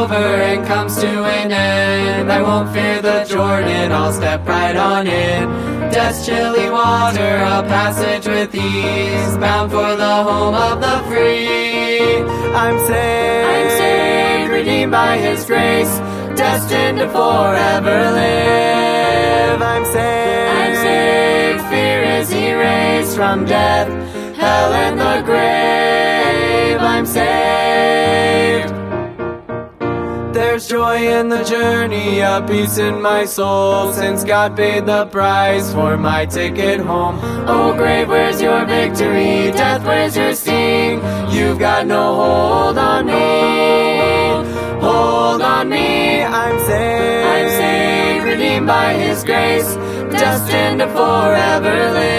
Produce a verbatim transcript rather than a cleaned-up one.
over and comes to an end, I won't fear the Jordan, I'll step right on in. Death's chilly water, a passage with ease, bound for the home of the free. I'm saved, I'm saved, redeemed by His grace, destined to forever live. I'm saved, I'm saved, fear is erased from death, hell and the grave. I'm saved. There's joy in the journey, a peace in my soul, since God paid the price for my ticket home. Oh grave, where's your victory? Death, where's your sting? You've got no hold on me. Hold on me. I'm saved, I'm saved, redeemed by His grace, destined to forever live.